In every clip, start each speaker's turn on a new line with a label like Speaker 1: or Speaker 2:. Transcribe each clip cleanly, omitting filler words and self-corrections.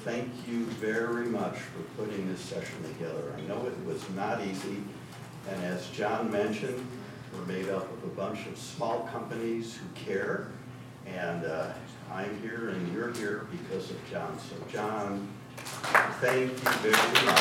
Speaker 1: thank you very much for putting this session together. I know it was not easy, and as John mentioned, we're made up of a bunch of small companies who care, and I'm here and you're here because of John. So John, thank you very much.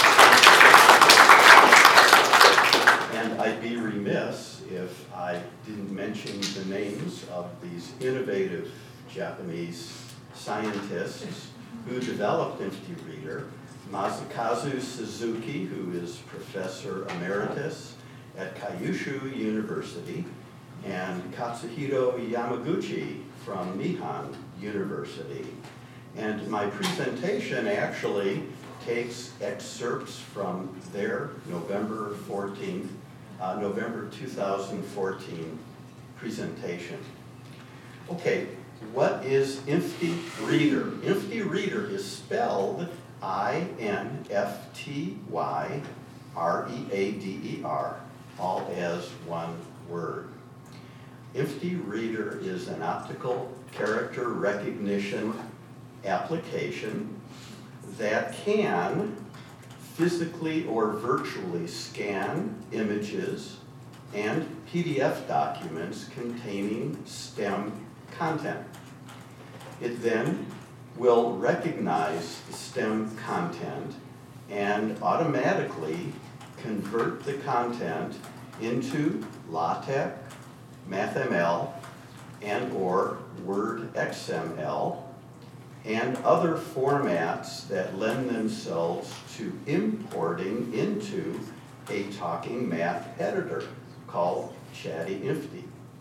Speaker 1: And I'd be remiss if I didn't mention the names of these innovative Japanese scientists who developed InfyReader. Masakazu Suzuki, who is Professor Emeritus at Kyushu University, and Katsuhiro Yamaguchi from Nihon University. And my presentation actually takes excerpts from their November 2014 presentation. Okay, what is InfyReader? InfyReader is spelled INFTYREADER, all as one word. InfyReader is an optical character recognition application that can physically or virtually scan images and PDF documents containing STEM content. It then will recognize the STEM content and automatically convert the content into LaTeX, MathML, and or Word XML, and other formats that lend themselves to importing into a talking math editor called ChattyInfy.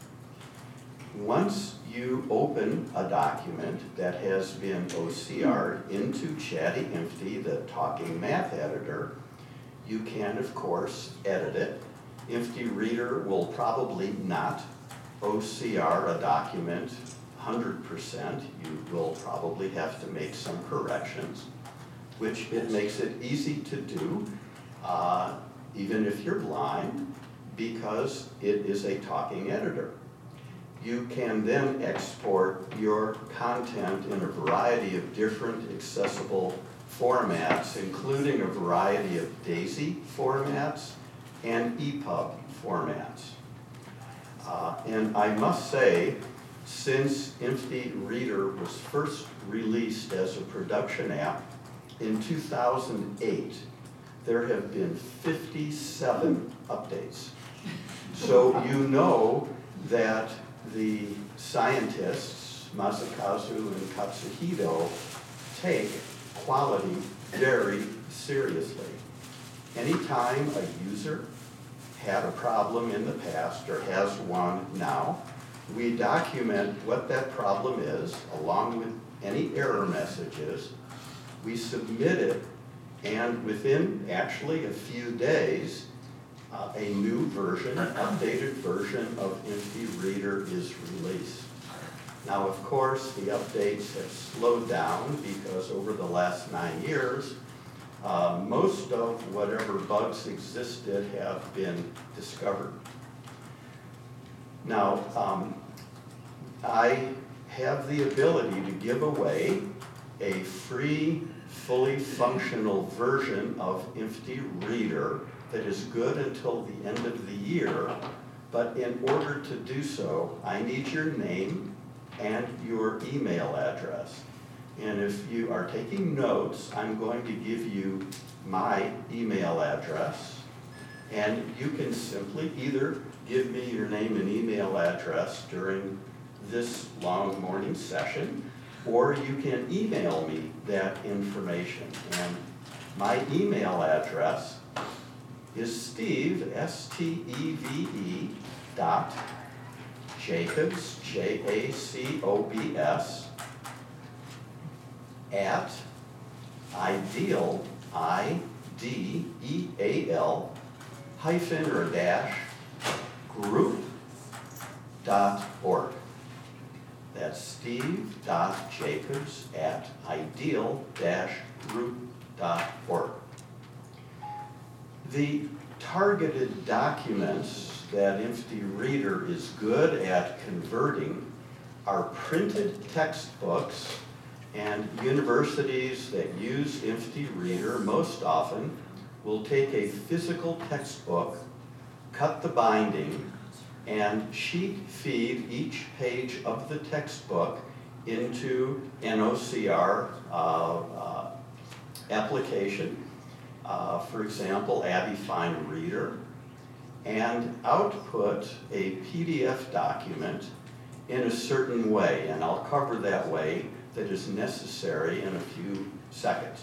Speaker 1: Once you open a document that has been OCR'd into ChattyInfy, the talking math editor, you can, of course, edit it. InfyReader will probably not OCR a document 100%. You will probably have to make some corrections, which it makes it easy to do, even if you're blind, because it is a talking editor. You can then export your content in a variety of different accessible formats, including a variety of DAISY formats and EPUB formats. And I must say, since InfyReader was first released as a production app in 2008, there have been 57 updates. So you know that the scientists, Masakazu and Katsuhiro, take quality very seriously. Anytime a user had a problem in the past or has one now, we document what that problem is along with any error messages. We submit it, and within actually a few days, a new version, an updated version of InfyReader is released. Now, of course, the updates have slowed down because over the last 9 years, most of whatever bugs existed have been discovered. Now, I have the ability to give away a free, fully functional version of InfyReader that is good until the end of the year, but in order to do so, I need your name and your email address. And if you are taking notes, I'm going to give you my email address, and you can simply either give me your name and email address during this long morning session, or you can email me that information. And my email address is Steve, S-T-E-V-E, dot Jacobs, J-A-C-O-B-S, at ideal, I-D-E-A-L, hyphen or dash, group.org. That's steve.jacobs at ideal-group.org. The targeted documents that InfyReader is good at converting are printed textbooks And universities that use INFTY Reader most often will take a physical textbook, cut the binding, and sheet feed each page of the textbook into an OCR application, for example, Abby Fine Reader, and output a PDF document in a certain way, and I'll cover that way that is necessary in a few seconds.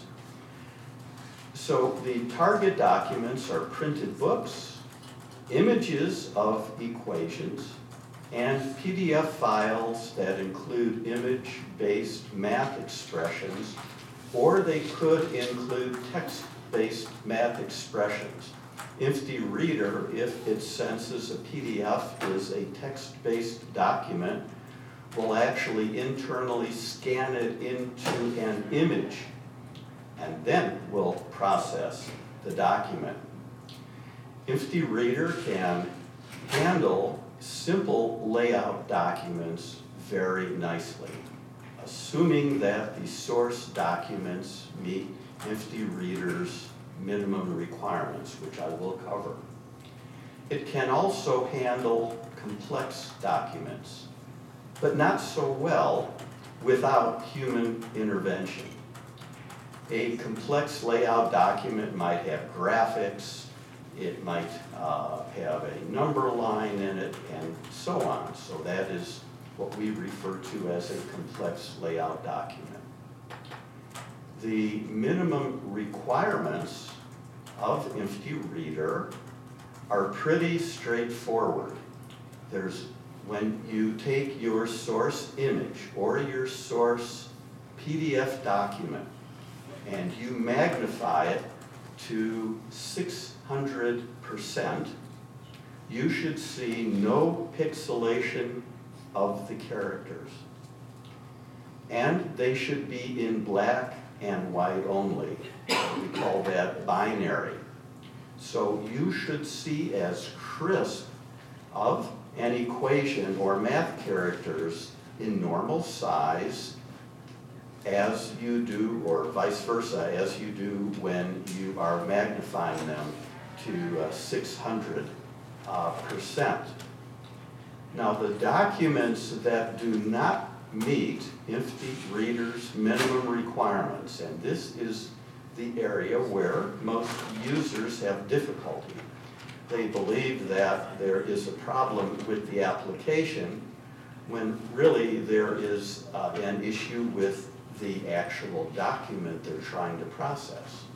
Speaker 1: So the target documents are printed books, images of equations, and PDF files that include image-based math expressions, or they could include text-based math expressions. INFTY Reader, if it senses a PDF is a text-based document, will actually internally scan it into an image and then will process the document. INFTY Reader can handle simple layout documents very nicely, assuming that the source documents meet INFTY Reader's minimum requirements, which I will cover. It can also handle complex documents, but not so well without human intervention. A complex layout document might have graphics, it might have a number line in it, and so on. So that is what we refer to as a complex layout document. The minimum requirements of INFTY Reader are pretty straightforward. When you take your source image or your source PDF document and you magnify it to 600%, you should see no pixelation of the characters. And they should be in black and white only. We call that binary. So you should see as crisp of an equation or math characters in normal size as you do, or vice versa, as you do when you are magnifying them to 600%. Now the documents that do not meet INFTY Reader's minimum requirements, and this is the area where most users have difficulty. They believe that there is a problem with the application when really there is an issue with the actual document they're trying to process.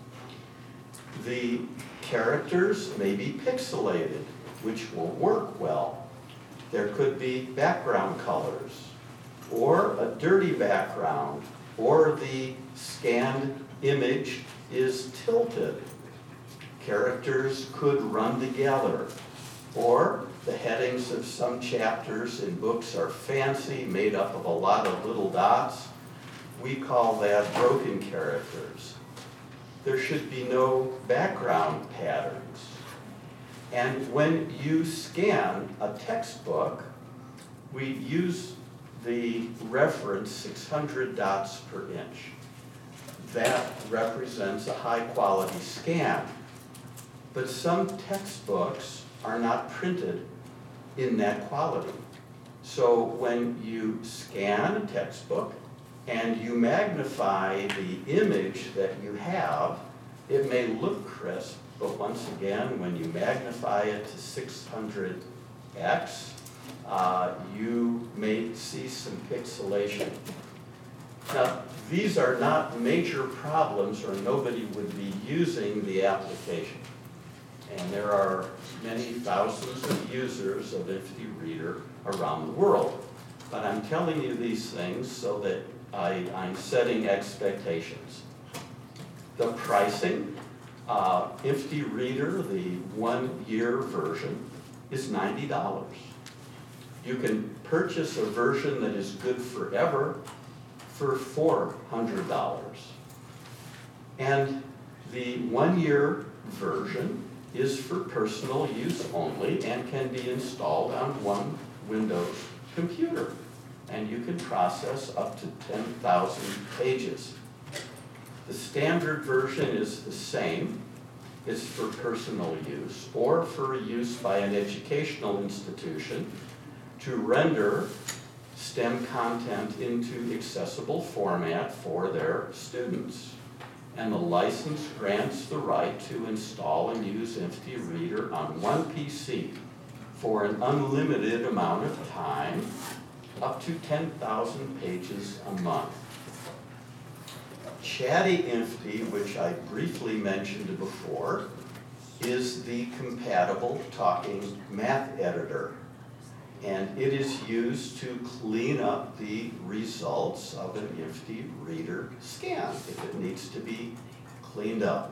Speaker 1: The characters may be pixelated, which will work well. There could be background colors, or a dirty background, or the scanned image is tilted. Characters could run together, or the headings of some chapters in books are fancy, made up of a lot of little dots. We call that broken characters. There should be no background patterns. And when you scan a textbook, we use the reference 600 dots per inch. That represents a high quality scan. But some textbooks are not printed in that quality. So when you scan a textbook and you magnify the image that you have, it may look crisp, but once again, when you magnify it to 600x, you may see some pixelation. Now, these are not major problems, or nobody would be using the application. And there are many thousands of users of INFTY Reader around the world. But I'm telling you these things so that I'm setting expectations. The pricing, INFTY Reader, the 1-year version, is $90. You can purchase a version that is good forever for $400. And the 1-year version is for personal use only and can be installed on one Windows computer. and you can process up to 10,000 pages. The standard version is the same. It's for personal use or for use by an educational institution to render STEM content into accessible format for their students. And the license grants the right to install and use INFTE Reader on one PC for an unlimited amount of time, up to 10,000 pages a month. Chatty INFTE, which I briefly mentioned before, is the compatible talking math editor. And it is used to clean up the results of an INFTE Reader scan if it needs to be cleaned up.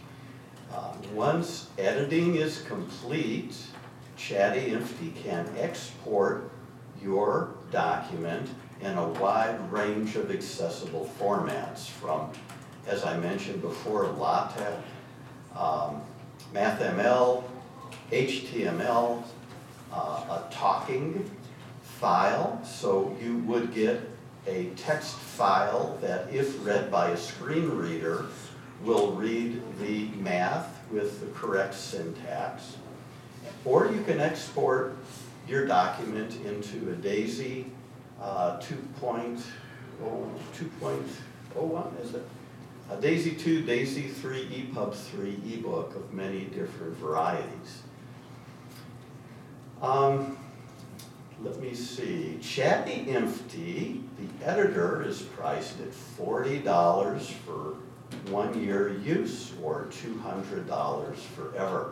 Speaker 1: Once editing is complete, Chatty INFTE can export your document in a wide range of accessible formats from, as I mentioned before, LaTeX, MathML, HTML, a talking file, so you would get a text file that, if read by a screen reader, will read the math with the correct syntax. Or you can export your document into a DAISY 2.01, is it? A DAISY 2, DAISY 3, EPUB 3 ebook of many different varieties. Let me see. Chatty INFTE, the editor, is priced at $40 for 1 year use or $200 forever.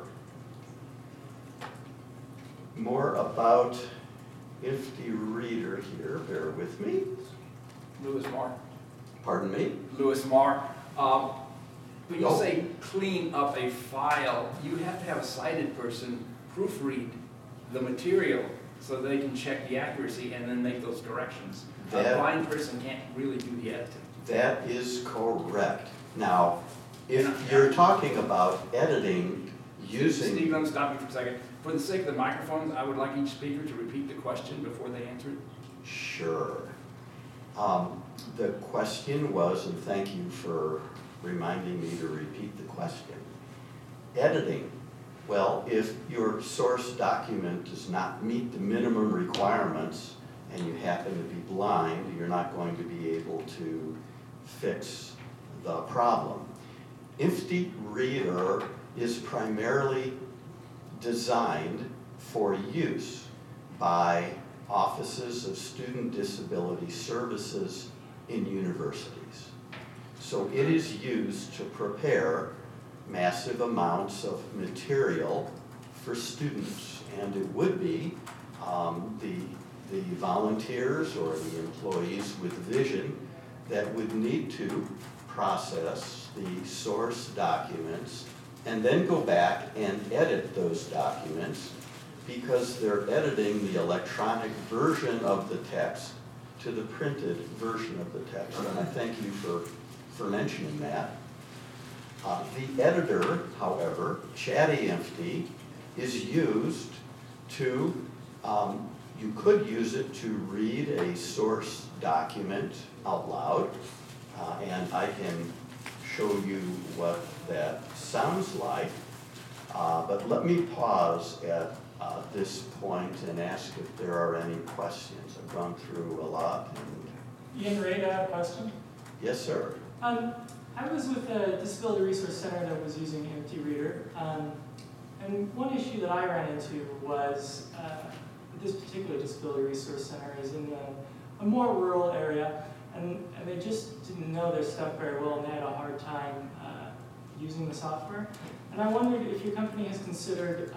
Speaker 1: More about INFTE Reader here, bear with me.
Speaker 2: Lewis Marr.
Speaker 1: Pardon me?
Speaker 2: Lewis Marr. When you
Speaker 1: No.
Speaker 2: say clean up a file, you have to have a sighted person proofread the material so they can check the accuracy and then make those corrections. A blind person can't really do the editing.
Speaker 1: That is correct. Now, if you're talking about editing using...
Speaker 2: Steve, let me stop you for a second. For the sake of the microphones, I would like each speaker to repeat the question before they answer it.
Speaker 1: Sure. The question was, and thank you for reminding me to repeat the question. Editing. Well, if your source document does not meet the minimum requirements and you happen to be blind, you're not going to be able to fix the problem. INFTE Reader is primarily designed for use by offices of student disability services in universities. So it is used to prepare massive amounts of material for students, and it would be the volunteers or the employees with vision that would need to process the source documents and then go back and edit those documents because they're editing the electronic version of the text to the printed version of the text. And I thank you for mentioning that. The editor, however, Chatty INFTE, is used to, you could use it to read a source document out loud, and I can show you what that sounds like. But let me pause at this point and ask if there are any questions. I've gone through a lot. And
Speaker 3: Ian Ray, I have a question.
Speaker 1: yes, sir.
Speaker 3: I was with a disability resource center that was using INFTE Reader, and one issue that I ran into was this particular disability resource center is in a more rural area, and they just didn't know their stuff very well, and they had a hard time using the software. And I wondered if your company has considered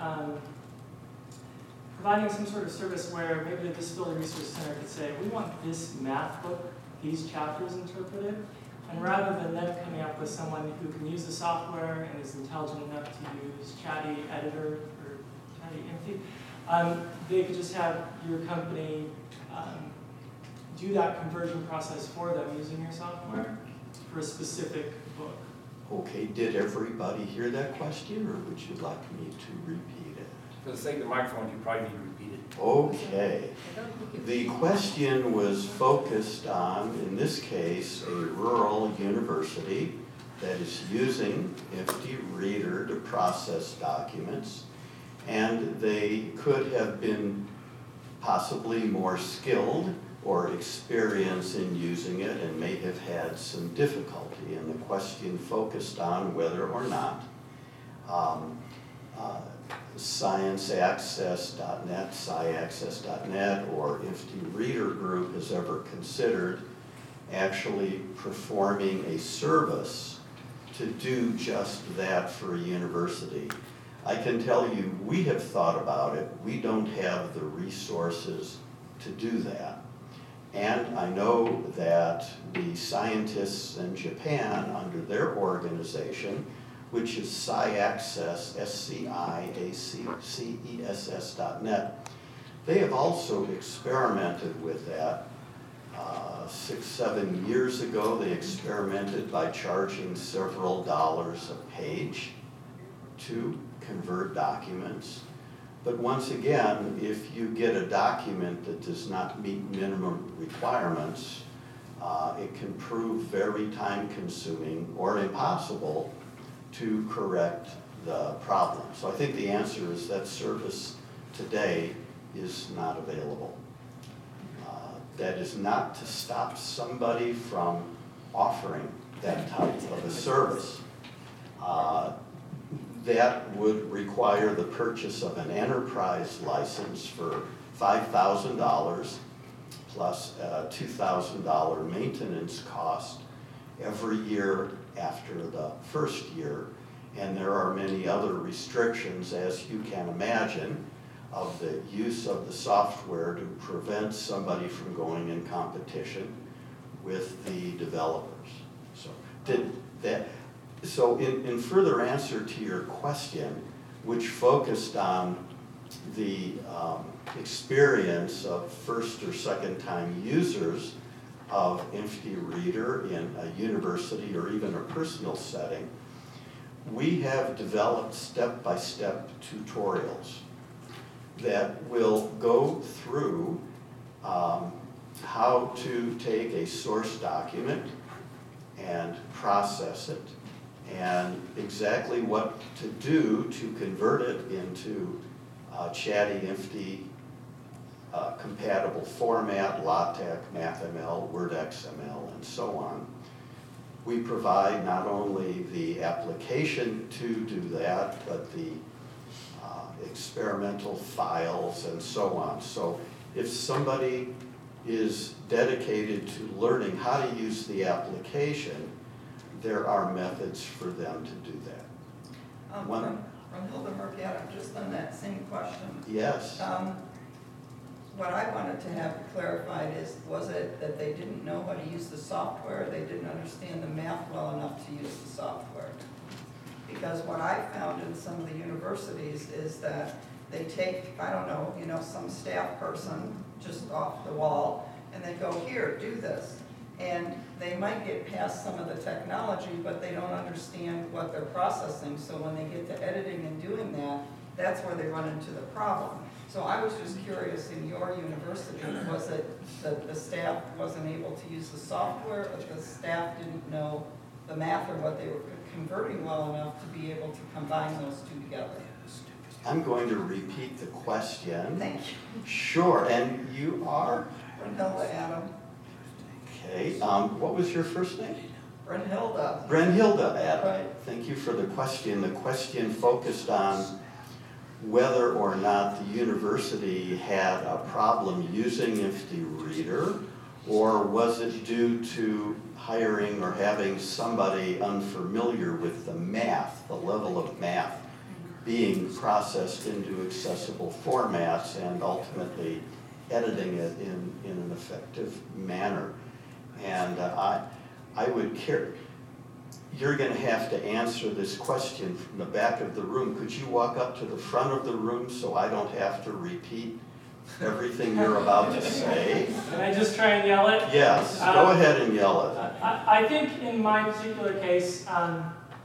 Speaker 3: providing some sort of service where maybe the disability resource center could say, we want this math book, these chapters interpreted, and rather than them coming up with someone who can use the software and is intelligent enough to use Chatty Editor or Chatty INFTE, they could just have your company do that conversion process for them using your software for a specific book.
Speaker 1: Okay, did everybody hear that question, or would you like me to repeat it?
Speaker 2: For the sake of the microphones, you probably need to repeat repeated.
Speaker 1: Okay. The question was focused on, in this case, a rural university that is using IFTY Reader to process documents, and they could have been possibly more skilled or experienced in using it and may have had some difficulty. And the question focused on whether or not ScienceAccess.net, SciAccess.net, or IFTY Reader Group has ever considered actually performing a service to do just that for a university. I can tell you, we have thought about it. We don't have the resources to do that. And I know that the scientists in Japan, under their organization, which is SciAccess, SciAccess.net, they have also experimented with that. 6-7 years ago, they experimented by charging several dollars a page to convert documents. But once again, if you get a document that does not meet minimum requirements, it can prove very time-consuming or impossible to correct the problem. So I think the answer is that service today is not available. That is not to stop somebody from offering that type of a service. That would require the purchase of an enterprise license for $5,000 plus a $2,000 maintenance cost every year after the first year. And there are many other restrictions, as you can imagine, of the use of the software to prevent somebody from going in competition with the developers. So in further answer to your question, which focused on the experience of first or second time users of IFTY Reader in a university or even a personal setting, we have developed step-by-step tutorials that will go through how to take a source document and process it, and exactly what to do to convert it into Chatty IFTY compatible format, LaTeX, MathML, WordXML, and so on. We provide not only the application to do that, but the experimental files and so on. So if somebody is dedicated to learning how to use the application, there are methods for them to do that.
Speaker 4: From Hilda Murphy-Adam, just on that same question.
Speaker 1: Yes.
Speaker 4: What I wanted to have clarified is, was it that they didn't know how to use the software, they didn't understand the math well enough to use the software? Because what I found in some of the universities is that they take, I don't know, some staff person just off the wall, and they go, here, do this. And they might get past some of the technology, but they don't understand what they're processing. So when they get to editing and doing that, that's where they run into the problem. So I was just curious, in your university, was it that the staff wasn't able to use the software, or the staff didn't know the math or what they were converting well enough to be able to combine those two together?
Speaker 1: I'm going to repeat the question.
Speaker 4: Thank you.
Speaker 1: Sure, and you are?
Speaker 4: Brunhilde Adam.
Speaker 1: Okay, what was your first name?
Speaker 4: Brunhilde.
Speaker 1: Brunhilde Adam.
Speaker 4: Right.
Speaker 1: Thank you for the question. The question focused on whether or not the university had a problem using IFTY Reader, or was it due to hiring or having somebody unfamiliar with the math, the level of math being processed into accessible formats and ultimately editing it in an effective manner. And I would care, you're going to have to answer this question from the back of the room. Could you walk up to the front of the room so I don't have to repeat everything you're about to say?
Speaker 3: Can I just try and yell it?
Speaker 1: Yes, go ahead and yell it.
Speaker 3: I think in my particular case,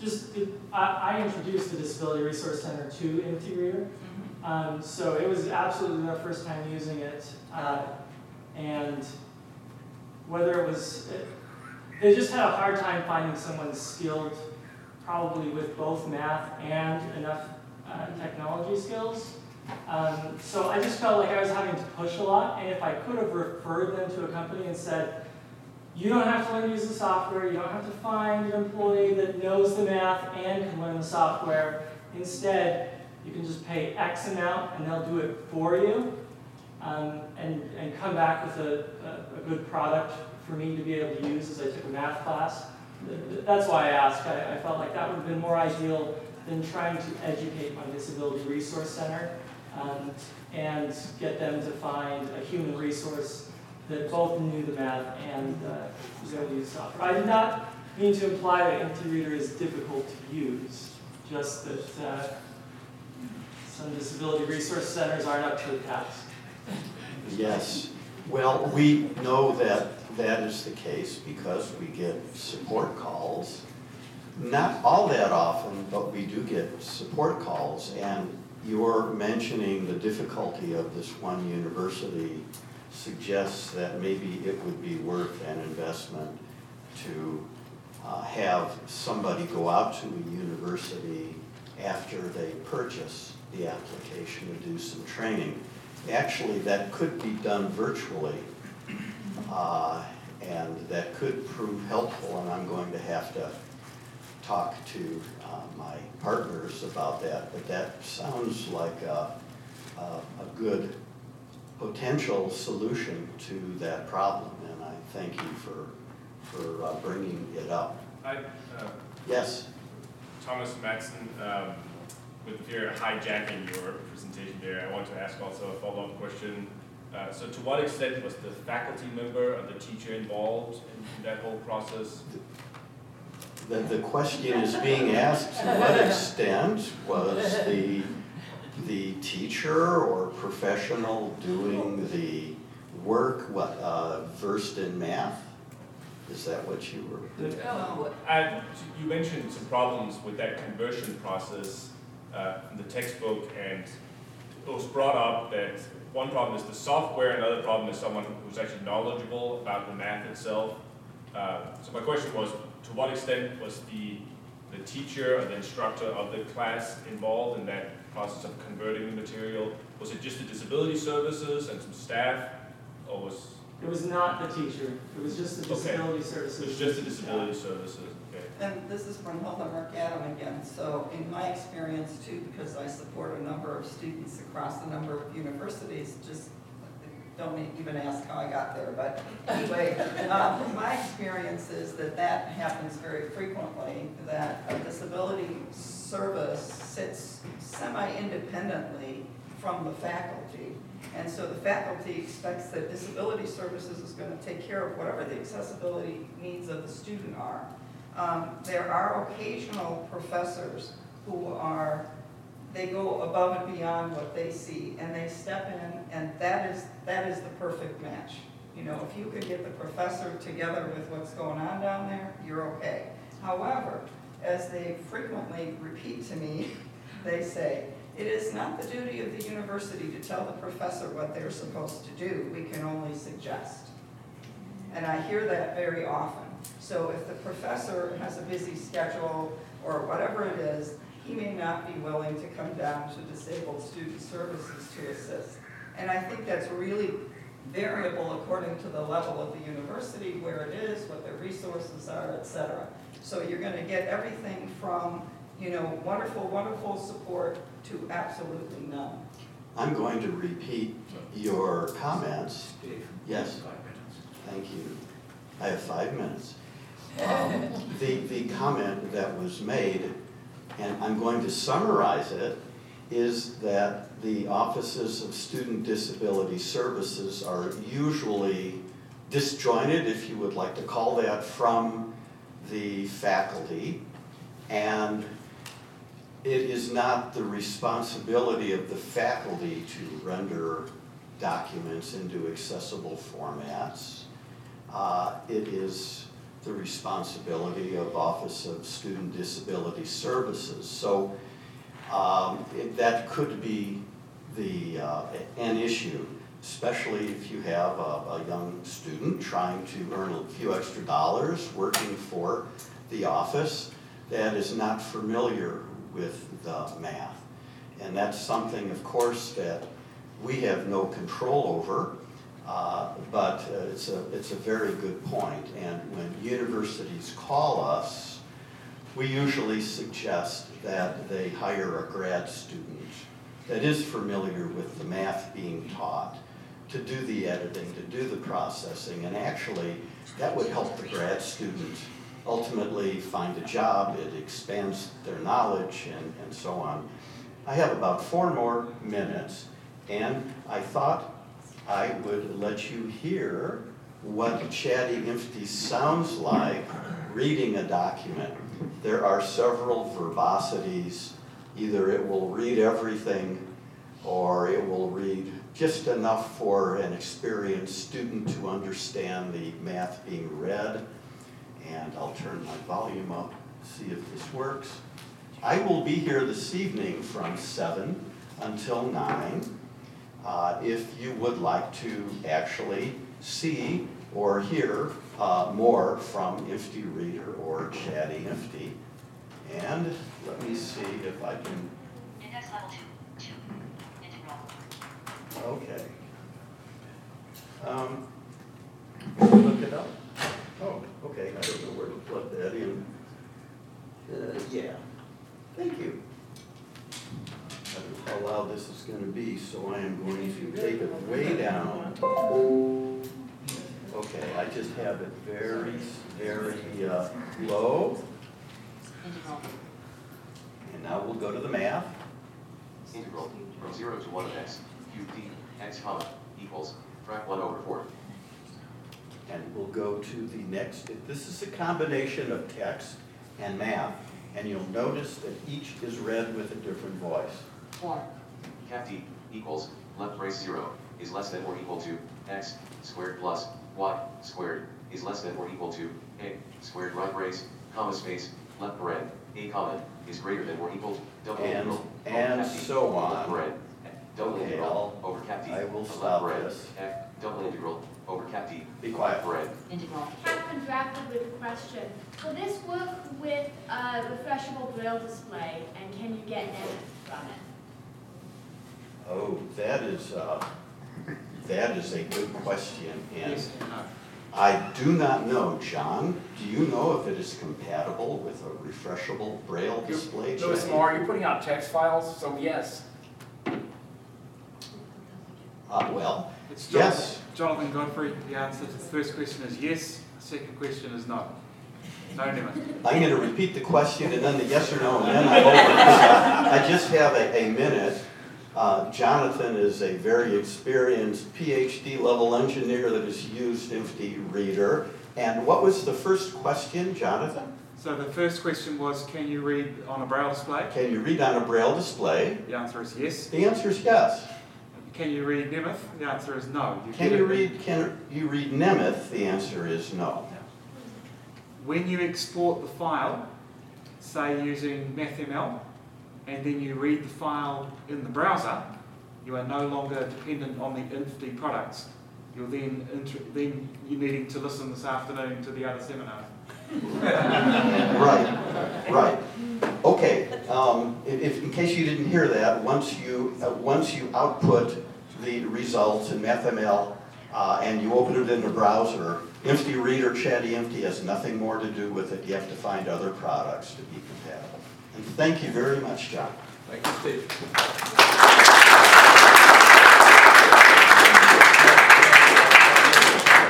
Speaker 3: I introduced the Disability Resource Center to IFTY Reader. So it was absolutely their first time using it. And whether it was, they just had a hard time finding someone skilled, probably with both math and enough technology skills. So I just felt like I was having to push a lot, and if I could have referred them to a company and said, you don't have to learn to use the software, you don't have to find an employee that knows the math and can learn the software. Instead, you can just pay X amount and they'll do it for you, and come back with a good product for me to be able to use as I took a math class. That's why I asked. I felt like that would have been more ideal than trying to educate my Disability Resource Center and get them to find a human resource that both knew the math and was able to use software. I did not mean to imply that IFTY Reader is difficult to use, just that some disability resource centers aren't up to the task.
Speaker 1: Yes. Well, we know that that is the case because we get support calls. Not all that often, but we do get support calls. And you're mentioning the difficulty of this one university suggests that maybe it would be worth an investment to have somebody go out to a university after they purchase the application to do some training. Actually, that could be done virtually, and that could prove helpful, and I'm going to have to talk to my partners about that, but that sounds like a good potential solution to that problem, and I thank you for bringing it up. Yes?
Speaker 5: Thomas Matson, with fear of hijacking your presentation there, I want to ask also a follow-up question. So to what extent was the faculty member or the teacher involved in that whole process?
Speaker 1: The question is being asked, to what extent was the teacher or professional doing the work, versed in math? Is that what you were?
Speaker 5: You mentioned some problems with that conversion process in the textbook, and it was brought up that one problem is the software, another problem is someone who's actually knowledgeable about the math itself. So my question was, to what extent was the teacher or the instructor of the class involved in that process of converting the material? Was it just the disability services and some staff, or was...
Speaker 3: It was not the teacher. It was just the disability services.
Speaker 5: It was just the disability services. Okay.
Speaker 4: And this is Brunhilde McAdam again. So in my experience too, because I support a number of students across a number of universities, just don't even ask how I got there, but anyway, my experience is that happens very frequently, that a disability service sits semi-independently from the faculty. And so the faculty expects that disability services is going to take care of whatever the accessibility needs of the student are. There are occasional professors who they go above and beyond what they see, and they step in, and that is the perfect match. You know, if you could get the professor together with what's going on down there, you're okay. However, as they frequently repeat to me, they say, it is not the duty of the university to tell the professor what they're supposed to do. We can only suggest. And I hear that very often. So if the professor has a busy schedule or whatever it is, he may not be willing to come down to disabled student services to assist. And I think that's really variable according to the level of the university, where it is, what their resources are, etc. So you're going to get everything from, you know, wonderful, wonderful support to absolutely none.
Speaker 1: I'm going to repeat your comments.
Speaker 2: Dave?
Speaker 1: Yes.
Speaker 2: 5 minutes.
Speaker 1: Thank you. I have 5 minutes. The comment that was made, and I'm going to summarize it, is that the offices of student disability services are usually disjointed, if you would like to call that, from the faculty, and it is not the responsibility of the faculty to render documents into accessible formats. It is the responsibility of Office of Student Disability Services. So that could be an issue, especially if you have a young student trying to earn a few extra dollars working for the office that is not familiar with the math. And that's something, of course, that we have no control over, but it's a very good point. And when universities call us, we usually suggest that they hire a grad student that is familiar with the math being taught to do the editing, to do the processing, and actually that would help the grad student ultimately find a job. It expands their knowledge and so on. I have about 4 more minutes, and I thought I would let you hear what Chatty Infty sounds like reading a document. There are several verbosities. Either it will read everything, or it will read just enough for an experienced student to understand the math being read. And I'll turn my volume up, see if this works. I will be here this evening from 7 until 9. If you would like to actually see or hear more from Infty Reader or Chatty Infty. And let me see if I can.
Speaker 6: Index level 2. Integral.
Speaker 1: Okay. Look it up. Oh, okay. I don't know where to plug that in. Yeah. Thank you. That's how loud this is going to be, so I am going to take it way down. Okay, I just have it very, very low.
Speaker 6: Integral.
Speaker 1: And now we'll go to the math.
Speaker 7: Integral from 0 to 1 of x cubed d x comma equals frac 1/4.
Speaker 1: And we'll go to the next. This is a combination of text and math, and you'll notice that each is read with a different voice.
Speaker 6: 4.
Speaker 7: Cap d equals left brace 0 is less than or equal to x squared plus y squared is less than or equal to a squared right brace comma space left paren a comma is greater than or equal to double integral
Speaker 1: And so on.
Speaker 7: left paren double
Speaker 1: Okay,
Speaker 7: integral over cap d
Speaker 1: I will
Speaker 7: left
Speaker 1: stop
Speaker 7: paren
Speaker 1: this.
Speaker 7: double integral over cap d
Speaker 1: Be quiet.
Speaker 7: paren.
Speaker 6: Integral.
Speaker 8: Captain drafted with a question. Will this work with a refreshable braille display, and can you get edits from it?
Speaker 1: Oh, that is a good question, and
Speaker 2: Yes and no.
Speaker 1: I do not know, John. Do you know if it is compatible with a refreshable braille display?
Speaker 2: Louis
Speaker 1: Chatty?
Speaker 2: Moore, you're putting out text files, so yes.
Speaker 1: Well,
Speaker 9: It's
Speaker 1: yes.
Speaker 9: Jonathan Godfrey. The answer to the first question is yes. The second question is no. No, never.
Speaker 1: I'm going to repeat the question and then the yes or no, and then I'm over. I just have a minute. Jonathan is a very experienced PhD level engineer that has used Infty Reader. And what was the first question, Jonathan?
Speaker 9: So the first question was, can you read on a braille display?
Speaker 1: Can you read on a braille display?
Speaker 9: The answer is yes.
Speaker 1: The answer is yes.
Speaker 9: Can you read Nemeth? The answer is no.
Speaker 1: Can you read Nemeth? The answer is no.
Speaker 9: When you export the file, say using MathML, and then you read the file in the browser, you are no longer dependent on the Infty products. You're then you're needing to listen this afternoon to the other seminar.
Speaker 1: Right. Okay. In case you didn't hear that, once you output the results in MathML and you open it in the browser, Infty Reader, Chatty Infty has nothing more to do with it. You have to find other products to be compatible. And thank you very much, John.
Speaker 2: Thank you,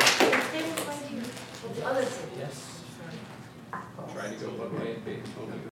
Speaker 2: Steve.
Speaker 8: Others.
Speaker 2: Yes. Trying to go one way,